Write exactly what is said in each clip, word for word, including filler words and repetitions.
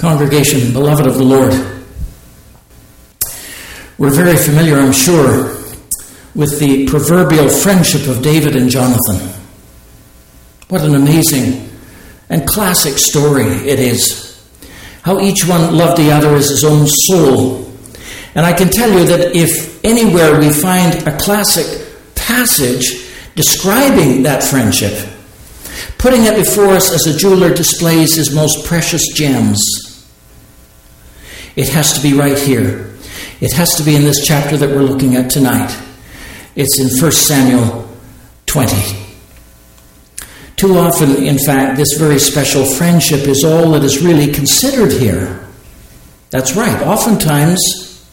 Congregation, beloved of the Lord, we're very familiar, I'm sure, with the proverbial friendship of David and Jonathan. What an amazing and classic story it is. How each one loved the other as his own soul. And I can tell you that if anywhere we find a classic passage describing that friendship, putting it before us as a jeweler displays his most precious gems, it has to be right here. It has to be in this chapter that we're looking at tonight. It's in First Samuel twenty. Too often, in fact, this very special friendship is all that is really considered here. That's right. Oftentimes,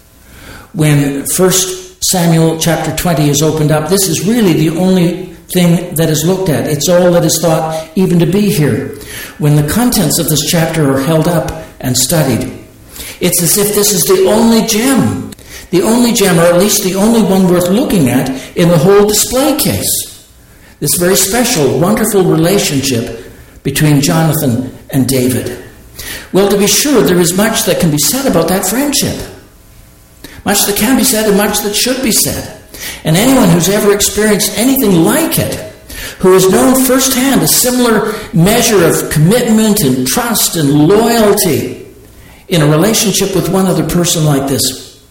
when First Samuel chapter twenty is opened up, this is really the only thing that is looked at. It's all that is thought even to be here. When the contents of this chapter are held up and studied, it's as if this is the only gem, the only gem, or at least the only one worth looking at in the whole display case. This very special, wonderful relationship between Jonathan and David. Well, to be sure, there is much that can be said about that friendship. Much that can be said and much that should be said. And anyone who's ever experienced anything like it, who has known firsthand a similar measure of commitment and trust and loyalty in a relationship with one other person like this,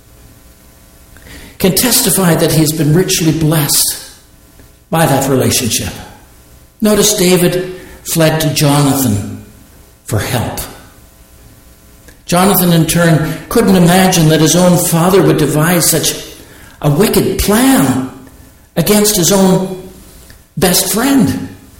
can testify that he has been richly blessed by that relationship. Notice David fled to Jonathan for help. Jonathan, in turn, couldn't imagine that his own father would devise such a wicked plan against his own best friend,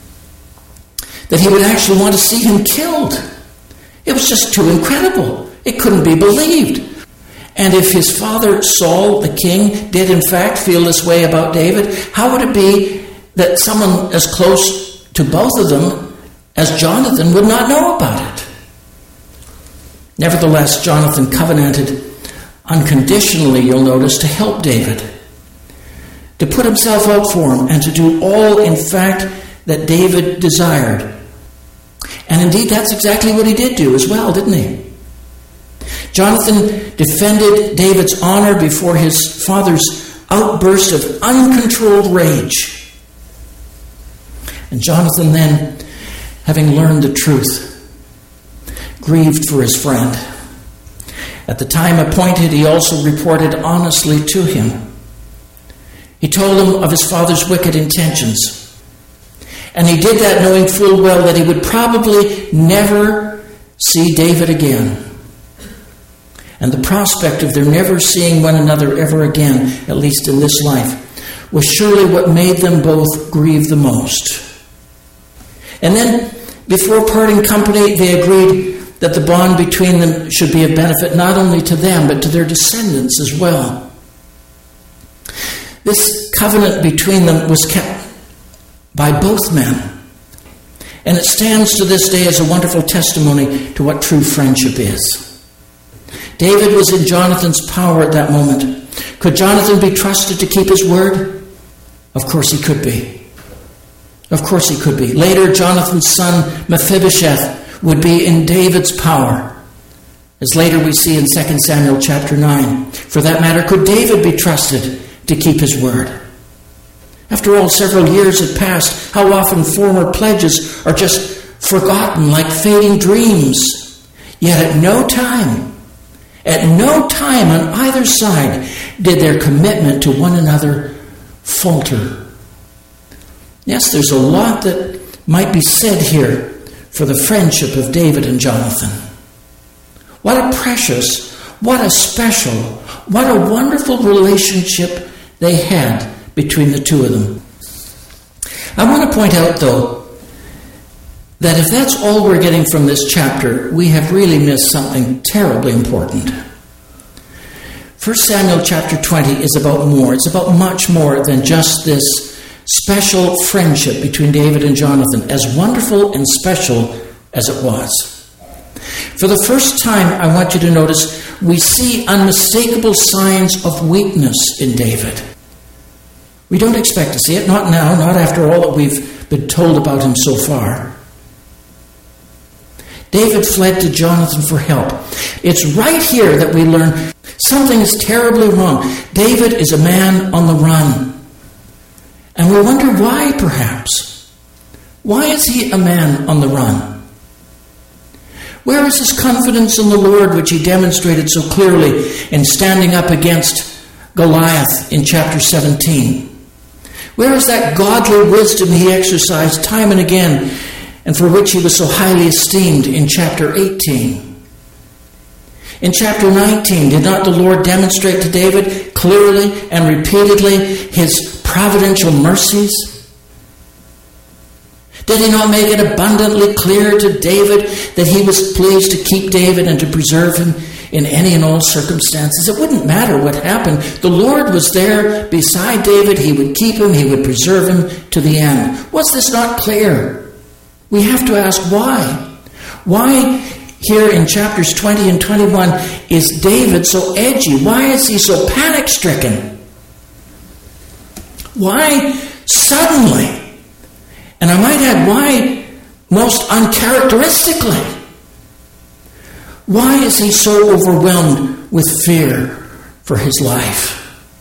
that he would actually want to see him killed. It was just too incredible. It couldn't be believed. And if his father Saul, the king, did in fact feel this way about David, how would it be that someone as close to both of them as Jonathan would not know about it? Nevertheless, Jonathan covenanted unconditionally, you'll notice, to help David, to put himself out for him, and to do all, in fact, that David desired. And indeed, that's exactly what he did do as well, didn't he? Jonathan defended David's honor before his father's outburst of uncontrolled rage. And Jonathan then, having learned the truth, grieved for his friend. At the time appointed, he also reported honestly to him. He told him of his father's wicked intentions. And he did that knowing full well that he would probably never see David again. And the prospect of their never seeing one another ever again, at least in this life, was surely what made them both grieve the most. And then, before parting company, they agreed that the bond between them should be of benefit not only to them, but to their descendants as well. This covenant between them was kept by both men. And it stands to this day as a wonderful testimony to what true friendship is. David was in Jonathan's power at that moment. Could Jonathan be trusted to keep his word? Of course he could be. Of course he could be. Later, Jonathan's son Mephibosheth would be in David's power, as later we see in Second Samuel chapter nine. For that matter, could David be trusted to keep his word? After all, several years had passed. How often former pledges are just forgotten like fading dreams. Yet at no time, at no time on either side did their commitment to one another falter. Yes, there's a lot that might be said here for the friendship of David and Jonathan. What a precious, what a special, what a wonderful relationship they had between the two of them. I want to point out, though, that if that's all we're getting from this chapter, we have really missed something terribly important. First Samuel chapter twenty is about more. It's about much more than just this special friendship between David and Jonathan, as wonderful and special as it was. For the first time, I want you to notice, we see unmistakable signs of weakness in David. We don't expect to see it, not now, not after all that we've been told about him so far. David fled to Jonathan for help. It's right here that we learn something is terribly wrong. David is a man on the run. And we wonder why, perhaps. Why is he a man on the run? Where is his confidence in the Lord, which he demonstrated so clearly in standing up against Goliath in chapter seventeen? Where is that godly wisdom he exercised time and again, and for which he was so highly esteemed in chapter eighteen? In chapter nineteen, did not the Lord demonstrate to David clearly and repeatedly his providential mercies? Did he not make it abundantly clear to David that he was pleased to keep David and to preserve him in any and all circumstances? It wouldn't matter what happened. The Lord was there beside David. He would keep him. He would preserve him to the end. Was this not clear? We have to ask why. Why here in chapters twenty and twenty-one is David so edgy? Why is he so panic-stricken? Why suddenly? And I might add, why most uncharacteristically? Why is he so overwhelmed with fear for his life?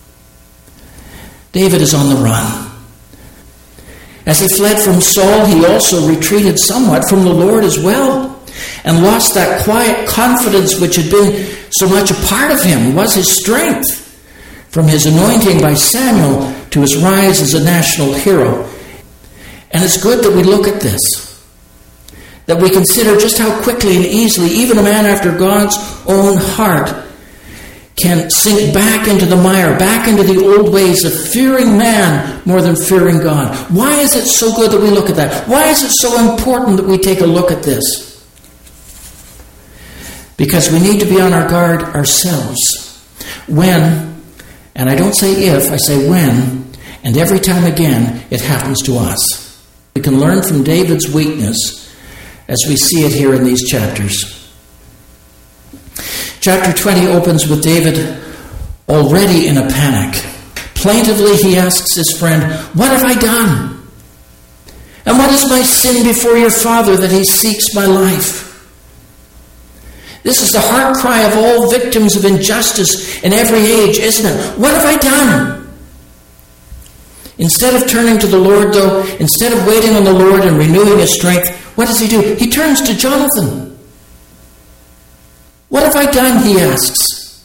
David is on the run. As he fled from Saul, he also retreated somewhat from the Lord as well, and lost that quiet confidence which had been so much a part of him, was his strength, from his anointing by Samuel to his rise as a national hero. And it's good that we look at this, that we consider just how quickly and easily even a man after God's own heart can sink back into the mire, back into the old ways of fearing man more than fearing God. Why is it so good that we look at that? Why is it so important that we take a look at this? Because we need to be on our guard ourselves when, and I don't say if, I say when, and every time again it happens to us. We can learn from David's weakness as we see it here in these chapters. Chapter twenty opens with David already in a panic. Plaintively he asks his friend, "What have I done? And what is my sin before your father that he seeks my life?" This is the heart cry of all victims of injustice in every age, isn't it? What have I done? Instead of turning to the Lord, though, instead of waiting on the Lord and renewing his strength, what does he do? He turns to Jonathan. What have I done, he asks.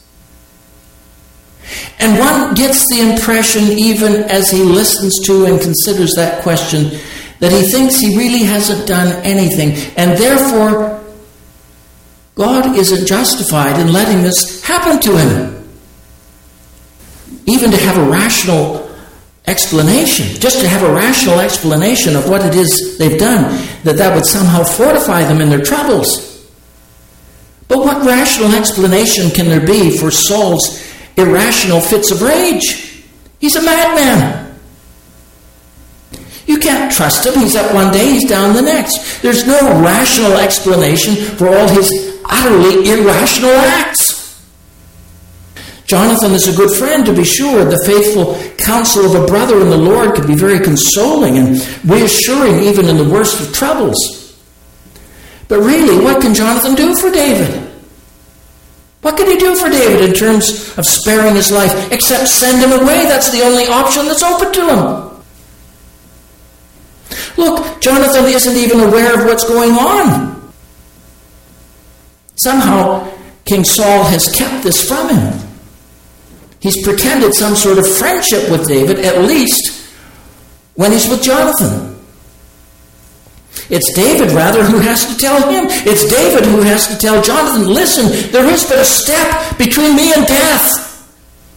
And one gets the impression, even as he listens to and considers that question, that he thinks he really hasn't done anything, and therefore God isn't justified in letting this happen to him. Even to have a rational explanation, just to have a rational explanation of what it is they've done, that that would somehow fortify them in their troubles. But what rational explanation can there be for Saul's irrational fits of rage? He's a madman. You can't trust him. He's up one day, he's down the next. There's no rational explanation for all his utterly irrational acts. Jonathan is a good friend, to be sure. The faithful counsel of a brother in the Lord can be very consoling and reassuring even in the worst of troubles. But really, what can Jonathan do for David? What can he do for David in terms of sparing his life, except send him away? That's the only option that's open to him. Look, Jonathan isn't even aware of what's going on. Somehow, King Saul has kept this from him. He's pretended some sort of friendship with David, at least when he's with Jonathan. It's David, rather, who has to tell him. It's David who has to tell Jonathan, listen, there is but a step between me and death.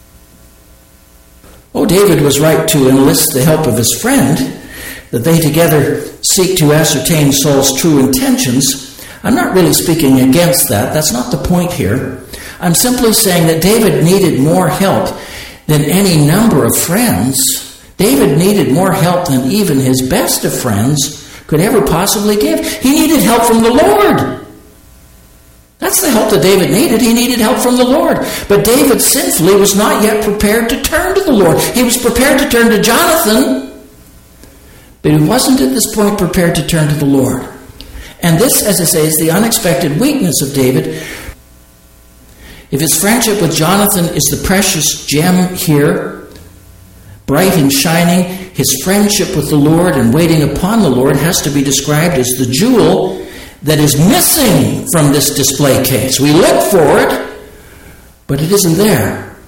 Oh, David was right to enlist the help of his friend, that they together seek to ascertain Saul's true intentions. I'm not really speaking against that. That's not the point here. I'm simply saying that David needed more help than any number of friends. David needed more help than even his best of friends could ever possibly give. He needed help from the Lord. That's the help that David needed. He needed help from the Lord. But David sinfully was not yet prepared to turn to the Lord. He was prepared to turn to Jonathan, but he wasn't at this point prepared to turn to the Lord. And this, as I say, is the unexpected weakness of David. If his friendship with Jonathan is the precious gem here, bright and shining, his friendship with the Lord and waiting upon the Lord has to be described as the jewel that is missing from this display case. We look for it, but it isn't there.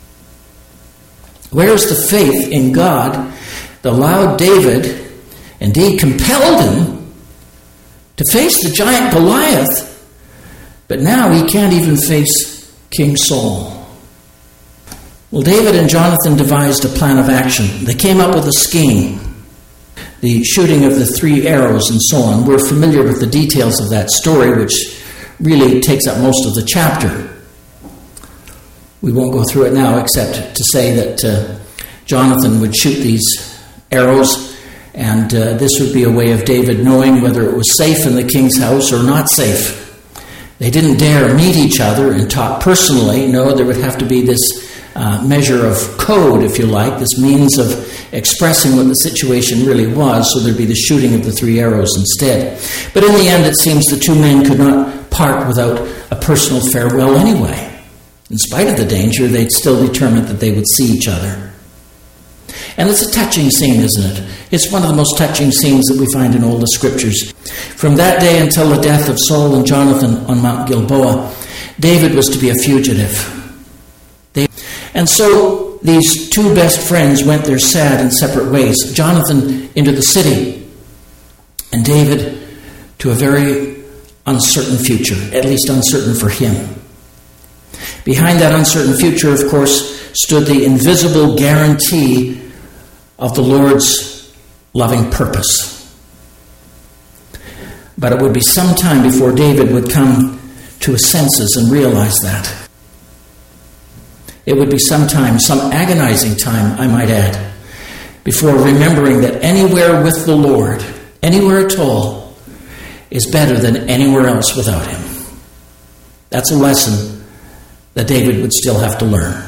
Where is the faith in God that allowed David, indeed compelled him, to face the giant Goliath, but now he can't even face King Saul? Well, David and Jonathan devised a plan of action. They came up with a scheme. The shooting of the three arrows and so on. We're familiar with the details of that story, which really takes up most of the chapter. We won't go through it now, except to say that uh, Jonathan would shoot these arrows, and uh, this would be a way of David knowing whether it was safe in the king's house or not safe. They didn't dare meet each other and talk personally. No, there would have to be this uh, measure of code, if you like, this means of expressing what the situation really was, so there'd be the shooting of the three arrows instead. But in the end, it seems the two men could not part without a personal farewell anyway. In spite of the danger, they'd still determined that they would see each other. And it's a touching scene, isn't it? It's one of the most touching scenes that we find in all the scriptures. From that day until the death of Saul and Jonathan on Mount Gilboa, David was to be a fugitive. They, and so these two best friends went their sad and separate ways. Jonathan into the city, and David to a very uncertain future, at least uncertain for him. Behind that uncertain future, of course, stood the invisible guarantee of the Lord's loving purpose. But it would be some time before David would come to his senses and realize that. It would be some time, some agonizing time, I might add, before remembering that anywhere with the Lord, anywhere at all, is better than anywhere else without him. That's a lesson that David would still have to learn.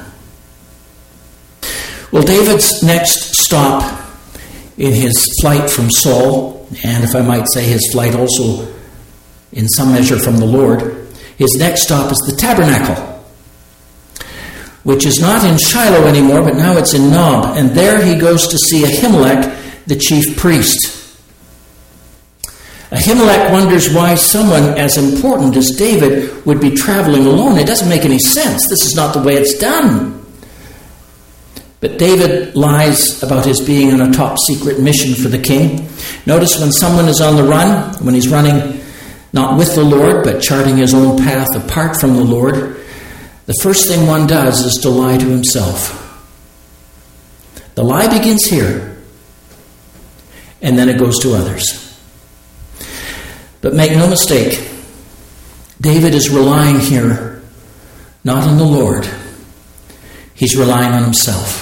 Well, David's next stop in his flight from Saul, and if I might say his flight also in some measure from the Lord, his next stop is the tabernacle, which is not in Shiloh anymore, but now it's in Nob, and there he goes to see Ahimelech, the chief priest. Ahimelech wonders why someone as important as David would be traveling alone. It doesn't make any sense. This is not the way it's done. But David lies about his being on a top secret mission for the king. Notice when someone is on the run, when he's running not with the Lord, but charting his own path apart from the Lord, the first thing one does is to lie to himself. The lie begins here, and then it goes to others. But make no mistake, David is relying here not on the Lord. He's relying on himself.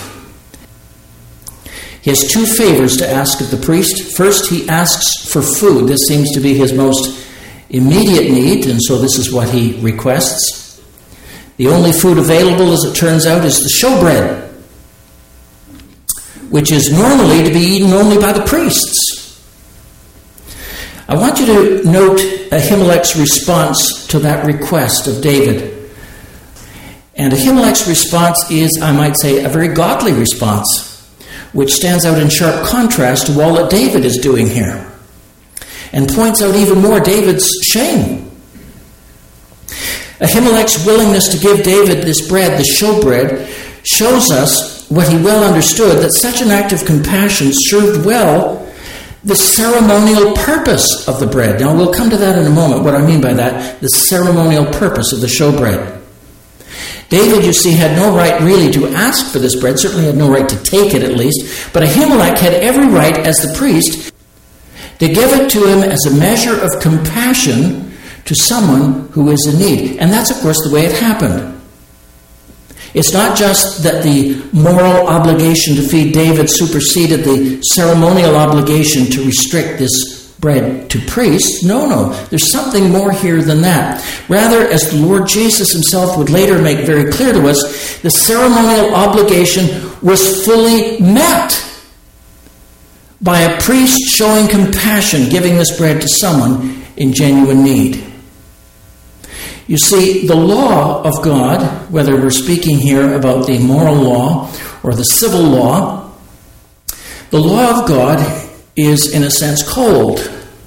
He has two favors to ask of the priest. First, he asks for food. This seems to be his most immediate need, and so this is what he requests. The only food available, as it turns out, is the showbread, which is normally to be eaten only by the priests. I want you to note Ahimelech's response to that request of David. And Ahimelech's response is, I might say, a very godly response, which stands out in sharp contrast to all that David is doing here, and points out even more David's shame. Ahimelech's willingness to give David this bread, the showbread, shows us what he well understood, that such an act of compassion served well the ceremonial purpose of the bread. Now, we'll come to that in a moment, what I mean by that, the ceremonial purpose of the showbread. David, you see, had no right really to ask for this bread, certainly had no right to take it at least, but Ahimelech had every right as the priest to give it to him as a measure of compassion to someone who is in need. And that's, of course, the way it happened. It's not just that the moral obligation to feed David superseded the ceremonial obligation to restrict this bread to priests. No, no, there's something more here than that. Rather, as the Lord Jesus himself would later make very clear to us, the ceremonial obligation was fully met by a priest showing compassion, giving this bread to someone in genuine need. You see, the law of God, whether we're speaking here about the moral law or the civil law, the law of God is, in a sense, cold.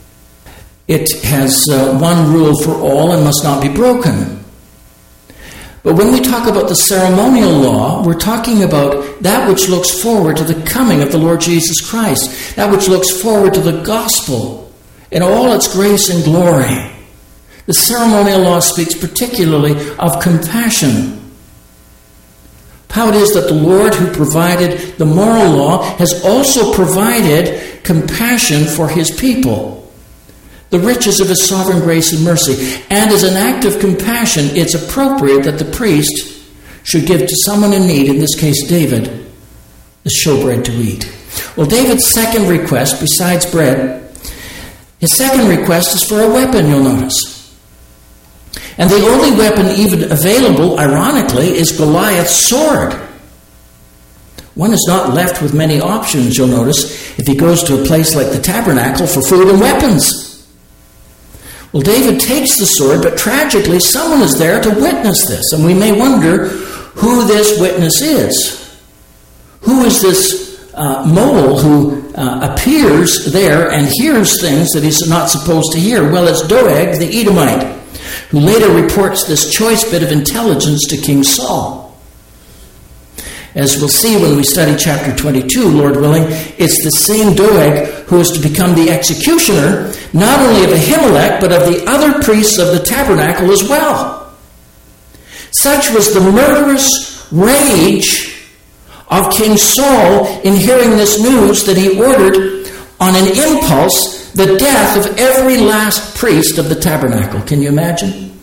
It has uh, one rule for all and must not be broken. But when we talk about the ceremonial law, we're talking about that which looks forward to the coming of the Lord Jesus Christ, that which looks forward to the gospel in all its grace and glory. The ceremonial law speaks particularly of compassion. How it is that the Lord who provided the moral law has also provided compassion for his people, the riches of his sovereign grace and mercy. And as an act of compassion, it's appropriate that the priest should give to someone in need, in this case David, the showbread to eat. Well, David's second request, besides bread, his second request is for a weapon, you'll notice. And the only weapon even available, ironically, is Goliath's sword. One is not left with many options, you'll notice, if he goes to a place like the tabernacle for food and weapons. Well, David takes the sword, but tragically someone is there to witness this. And we may wonder who this witness is. Who is this uh, mole who uh, appears there and hears things that he's not supposed to hear? Well, it's Doeg the Edomite, who later reports this choice bit of intelligence to King Saul. As we'll see when we study chapter twenty-two, Lord willing, it's the same Doeg who is to become the executioner, not only of Ahimelech, but of the other priests of the tabernacle as well. Such was the murderous rage of King Saul in hearing this news that he ordered on an impulse the death of every last priest of the tabernacle. Can you imagine?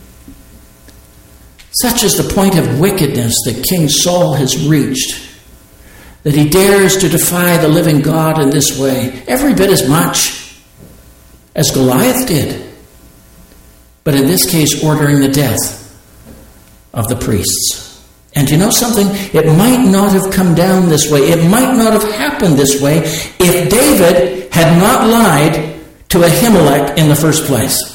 Such is the point of wickedness that King Saul has reached, that he dares to defy the living God in this way, every bit as much as Goliath did, but in this case ordering the death of the priests. And you know something? It might not have come down this way. It might not have happened this way if David had not lied to Ahimelech in the first place.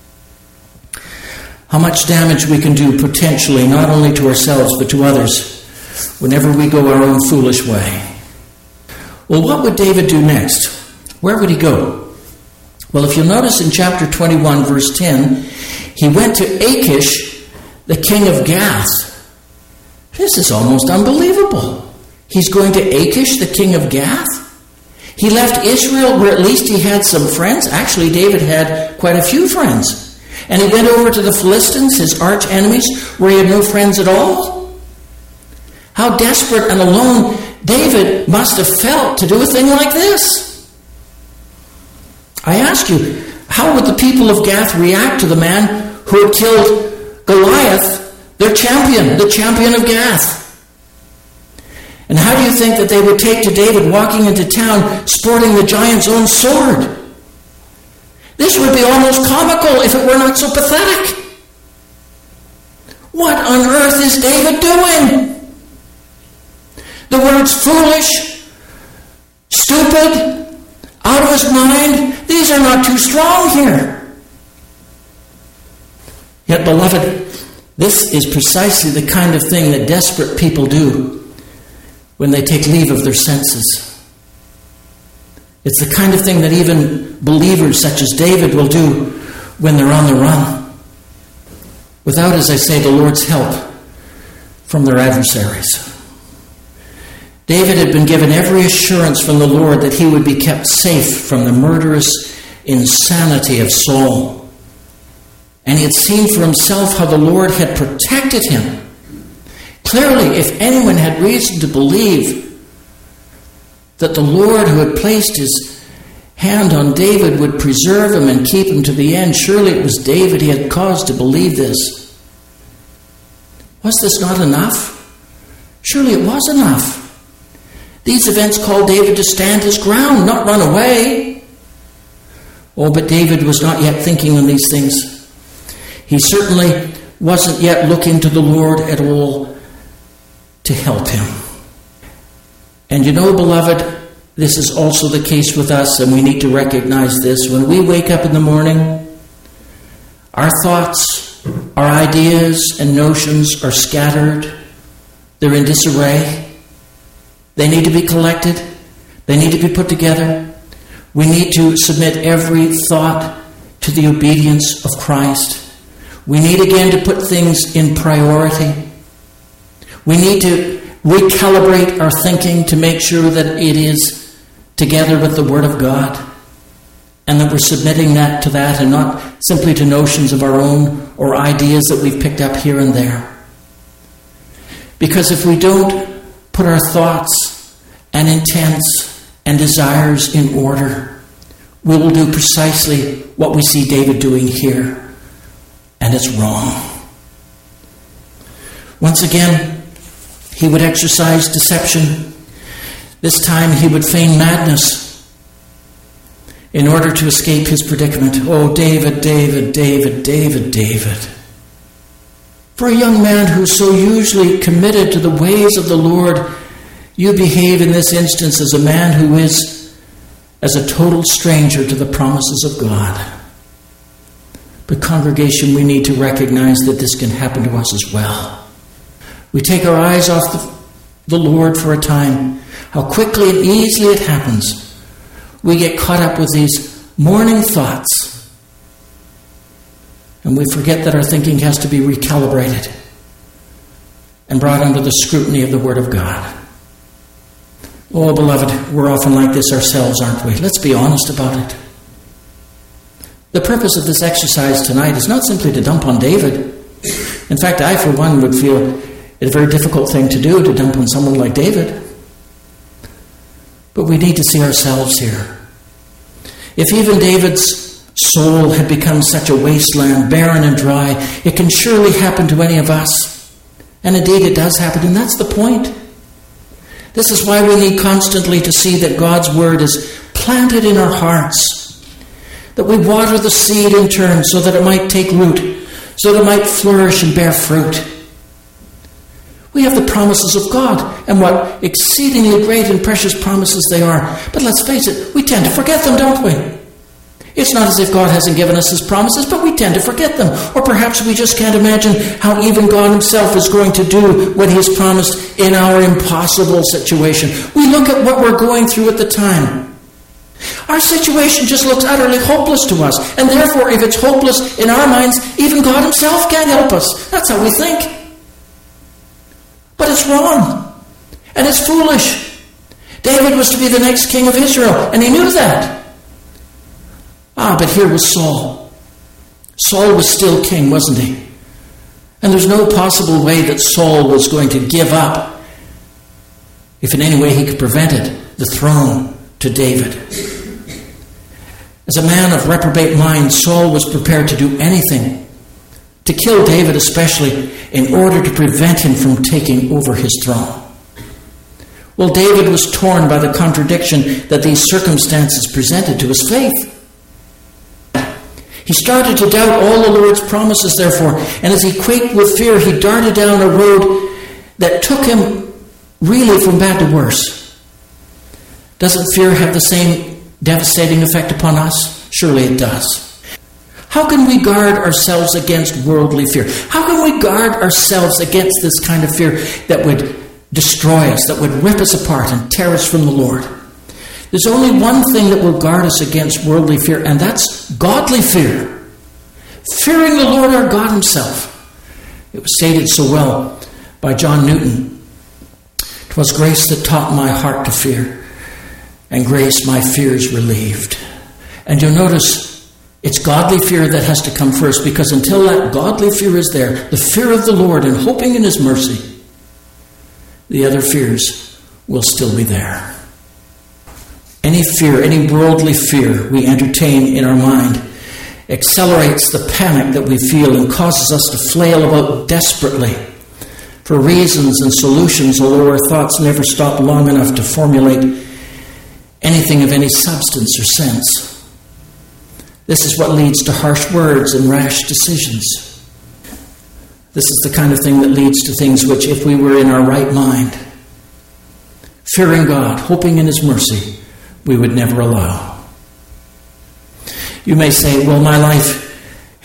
How much damage we can do potentially, not only to ourselves but to others, whenever we go our own foolish way. Well, what would David do next? Where would he go? Well, if you'll notice in chapter twenty-one, verse ten, he went to Achish, the king of Gath. This is almost unbelievable. He's going to Achish, the king of Gath? He left Israel where at least he had some friends. Actually, David had quite a few friends. And he went over to the Philistines, his arch enemies, where he had no friends at all. How desperate and alone David must have felt to do a thing like this. I ask you, how would the people of Gath react to the man who had killed Goliath, their champion, the champion of Gath? And how do you think that they would take to David walking into town sporting the giant's own sword? This would be almost comical if it were not so pathetic. What on earth is David doing? The words foolish, stupid, out of his mind, these are not too strong here. Yet, beloved, this is precisely the kind of thing that desperate people do when they take leave of their senses. It's the kind of thing that even believers such as David will do when they're on the run, without, as I say, the Lord's help from their adversaries. David had been given every assurance from the Lord that he would be kept safe from the murderous insanity of Saul. And he had seen for himself how the Lord had protected him. Clearly, if anyone had reason to believe that the Lord who had placed his hand on David would preserve him and keep him to the end, surely it was David he had cause to believe this. Was this not enough? Surely it was enough. These events called David to stand his ground, not run away. Oh, but David was not yet thinking on these things. He certainly wasn't yet looking to the Lord at all to help him. And you know, beloved, this is also the case with us, and we need to recognize this. When we wake up in the morning, Our thoughts, our ideas and notions are scattered. They're in disarray. They need to be collected. They need to be put together. We need to submit every thought to the obedience of Christ. We need again to put things in priority. We need to recalibrate our thinking to make sure that it is together with the Word of God, and that we're submitting that to that and not simply to notions of our own or ideas that we've picked up here and there. Because if we don't put our thoughts and intents and desires in order, we will do precisely what we see David doing here, and it's wrong. Once again, he would exercise deception. This time he would feign madness in order to escape his predicament. Oh, David, David, David, David, David. For a young man who's so usually committed to the ways of the Lord, you behave in this instance as a man who is as a total stranger to the promises of God. But congregation, we need to recognize that this can happen to us as well. We take our eyes off the, the Lord for a time. How quickly and easily it happens. We get caught up with these morning thoughts. And we forget that our thinking has to be recalibrated and brought under the scrutiny of the Word of God. Oh, beloved, we're often like this ourselves, aren't we? Let's be honest about it. The purpose of this exercise tonight is not simply to dump on David. In fact, I, for one, would feel it a very difficult thing to do, to dump on someone like David. But we need to see ourselves here. If even David's soul had become such a wasteland, barren and dry, it can surely happen to any of us. And indeed it does happen, and that's the point. This is why we need constantly to see that God's Word is planted in our hearts, that we water the seed in turn so that it might take root, so that it might flourish and bear fruit. We have the promises of God, and what exceedingly great and precious promises they are. But let's face it, we tend to forget them, don't we? It's not as if God hasn't given us His promises, but we tend to forget them. Or perhaps we just can't imagine how even God Himself is going to do what He has promised in our impossible situation. We look at what we're going through at the time. Our situation just looks utterly hopeless to us, and therefore, if it's hopeless in our minds, even God Himself can't help us. That's how we think. But it's wrong, and it's foolish. David was to be the next king of Israel, and he knew that. Ah, but here was Saul. Saul was still king, wasn't he? And there's no possible way that Saul was going to give up, if in any way he could prevent it, the throne to David. As a man of reprobate mind, Saul was prepared to do anything, to kill David especially, in order to prevent him from taking over his throne. Well, David was torn by the contradiction that these circumstances presented to his faith. He started to doubt all the Lord's promises, therefore, and as he quaked with fear, he darted down a road that took him really from bad to worse. Doesn't fear have the same devastating effect upon us? Surely it does. How can we guard ourselves against worldly fear? How can we guard ourselves against this kind of fear that would destroy us, that would rip us apart and tear us from the Lord? There's only one thing that will guard us against worldly fear, and that's godly fear. Fearing the Lord our God Himself. It was stated so well by John Newton. "'Twas grace that taught my heart to fear, and grace my fears relieved." And you'll notice it's godly fear that has to come first, because until that godly fear is there, the fear of the Lord and hoping in His mercy, the other fears will still be there. Any fear, any worldly fear we entertain in our mind accelerates the panic that we feel and causes us to flail about desperately for reasons and solutions, although our thoughts never stop long enough to formulate anything of any substance or sense. This is what leads to harsh words and rash decisions. This is the kind of thing that leads to things which, if we were in our right mind, fearing God, hoping in His mercy, we would never allow. You may say, well, my life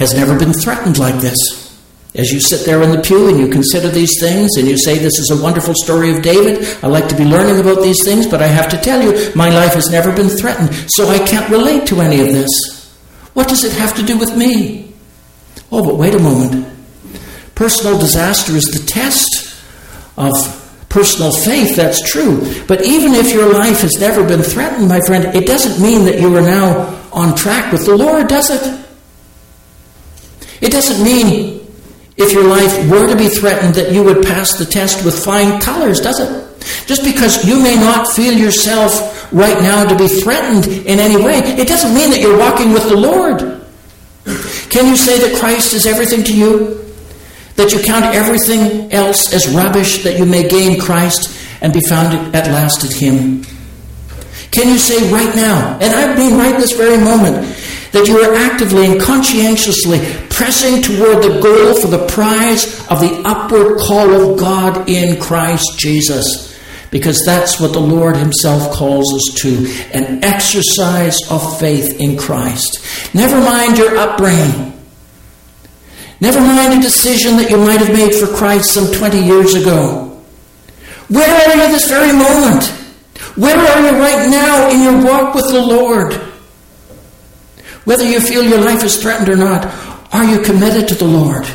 has never been threatened like this. As you sit there in the pew and you consider these things and you say, this is a wonderful story of David, I like to be learning about these things, but I have to tell you, my life has never been threatened, so I can't relate to any of this. What does it have to do with me? Oh, but wait a moment. Personal disaster is the test of personal faith, that's true. But even if your life has never been threatened, my friend, it doesn't mean that you are now on track with the Lord, does it? It doesn't mean if your life were to be threatened that you would pass the test with flying colors, does it? Just because you may not feel yourself right now to be threatened in any way, it doesn't mean that you're walking with the Lord. Can you say that Christ is everything to you? That you count everything else as rubbish that you may gain Christ and be found at last at Him? Can you say right now, and I mean right this very moment, that you are actively and conscientiously pressing toward the goal for the prize of the upward call of God in Christ Jesus? Because that's what the Lord Himself calls us to, an exercise of faith in Christ. Never mind your upbringing. Never mind a decision that you might have made for Christ some twenty years ago. Where are you this very moment? Where are you right now in your walk with the Lord? Whether you feel your life is threatened or not, are you committed to the Lord?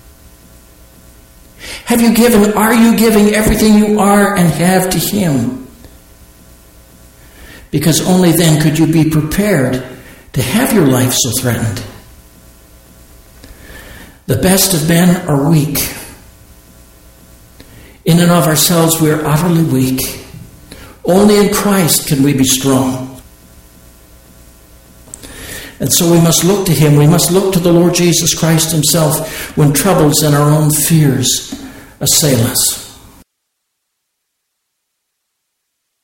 Have you given, are you giving everything you are and have to Him? Because only then could you be prepared to have your life so threatened. The best of men are weak. In and of ourselves, we are utterly weak. Only in Christ can we be strong. And so we must look to Him. We must look to the Lord Jesus Christ Himself when troubles and our own fears assail us.